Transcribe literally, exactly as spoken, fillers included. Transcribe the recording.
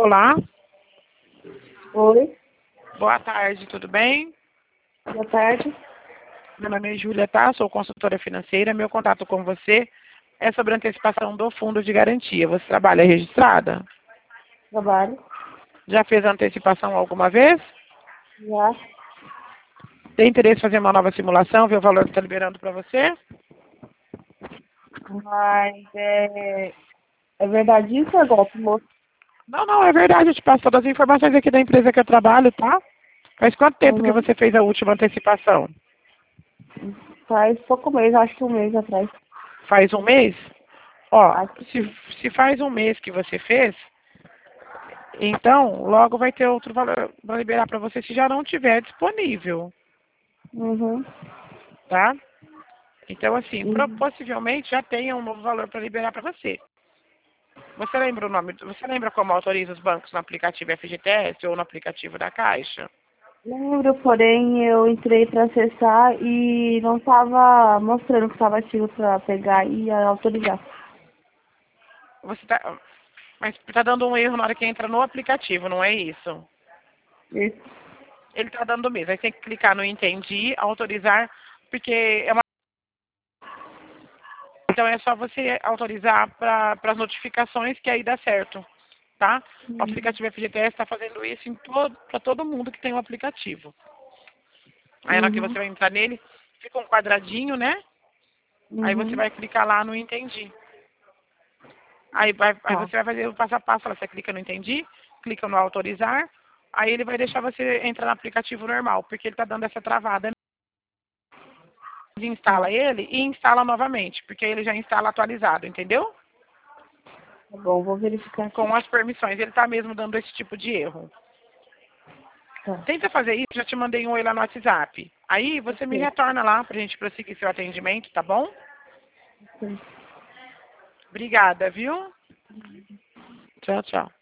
Olá, Oi, boa tarde, tudo bem? boa tarde. Meu nome é Júlia, tá? Sou consultora financeira. Meu contato com você é sobre a antecipação do fundo de garantia. Você trabalha registrada? Trabalho. Já fez a antecipação alguma vez? Já. Tem interesse em fazer uma nova simulação, ver o valor que está liberando para você? Mas é, é verdade isso, é golpe, moço? Não, não, é verdade. Eu te passo todas as informações aqui da empresa que eu trabalho, tá? Faz quanto tempo que Uhum. você fez a última antecipação? Faz pouco mês, acho que um mês atrás. Faz um mês? Ó, Acho que se, sim. se faz um mês que você fez, então logo vai ter outro valor para liberar para você se já não tiver disponível, Uhum. tá? Então, assim, pro- Uhum. possivelmente já tenha um novo valor para liberar para você. Você lembra o nome? Você lembra como autoriza os bancos no aplicativo F G T S ou no aplicativo da Caixa? Lembro, porém eu entrei para acessar e não estava mostrando que estava ativo para pegar e autorizar. Você tá, mas está dando um erro na hora que entra no aplicativo, não é isso? Isso. Ele está dando mesmo. Aí tem que clicar no Entendi, autorizar, porque é uma. Então é só você autorizar para as notificações que aí dá certo, tá? O Uhum. aplicativo F G T S está fazendo isso para todo mundo que tem o aplicativo. Aí na hora que você Uhum. vai entrar nele, fica um quadradinho, né? Aí você Uhum. vai clicar lá no Entendi. Aí, vai, aí Tá. você vai fazer o passo a passo, você clica no Entendi, clica no Autorizar, aí ele vai deixar você entrar no aplicativo normal, porque ele está dando essa travada. Tá. Instala ele e instala novamente, porque aí ele já instala atualizado, entendeu? Tá bom, vou verificar aqui. Com as permissões, ele está mesmo dando esse tipo de erro. Tá. Tenta fazer isso, já te mandei um oi lá no WhatsApp. Aí você me Ok. retorna lá pra gente prosseguir seu atendimento, tá bom? Ok. Obrigada, viu? Tchau, tchau.